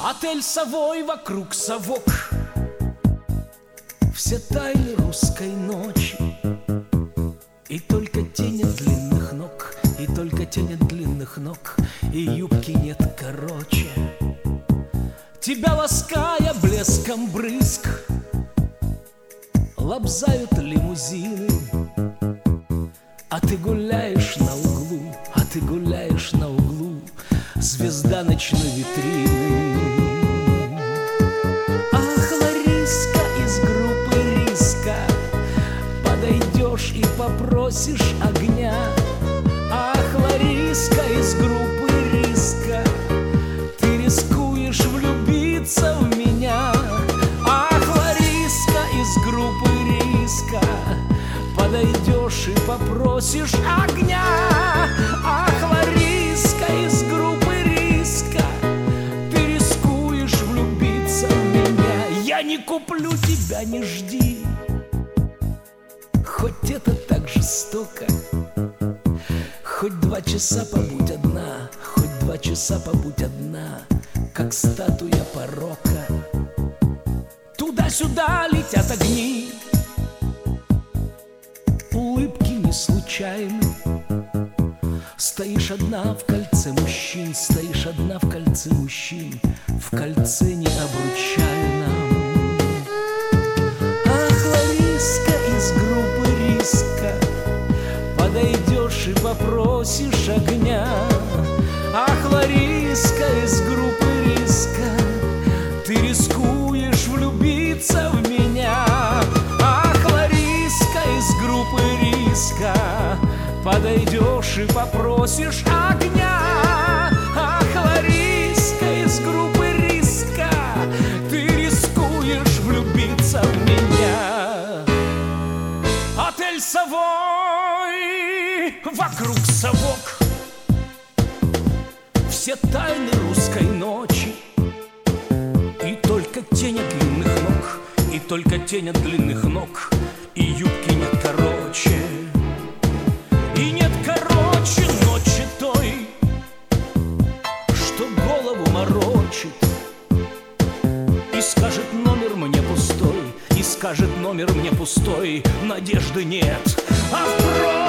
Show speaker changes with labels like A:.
A: Отель «Совой», вокруг совок, все тайны русской ночи. И только тень от длинных ног, и только тень от длинных ног, и юбки нет короче. Тебя лаская блеском брызг, лобзают лимузины. А ты гуляешь на углу, а ты гуляешь на углу, звезда ночной витрины. Ах, Лариска из группы «Риска», подойдешь и попросишь огня. Ах, Лариска из группы «Риска», ты рискуешь влюбиться в меня. Ах, Лариска из группы «Риска», подойдешь и попросишь огня. Ах, Лариска из группы «Риска», ты рискуешь влюбиться в меня. Я не куплю тебя, не жди, хоть это так жестоко. Хоть 2 часа побудь одна, хоть 2 часа побудь одна, как статуя порока. Туда-сюда летят огни, улыбки не случайны. Стоишь одна в кольце мужчин, стоишь одна в кольце мужчин, в кольце необручальном. Ах, Лариска из группы «Риска», подойдешь и попросишь огня. Ах, Лариска из группы «Риска», ты рискуешь влюбиться в меня. Ах, Лариска из группы «Риска», подойдешь и попросишь огня. Ах, Лариска из группы «Риска», ты рискуешь влюбиться в меня. Отель «Совой», вокруг совок, все тайны русской ночи. И только тень от длинных ног, и только тень от длинных ног, и юбки нет короче. И нет короче ночи той, что голову морочит. И скажет номер мне пустой, и скажет номер мне пустой, надежды нет, а впрочем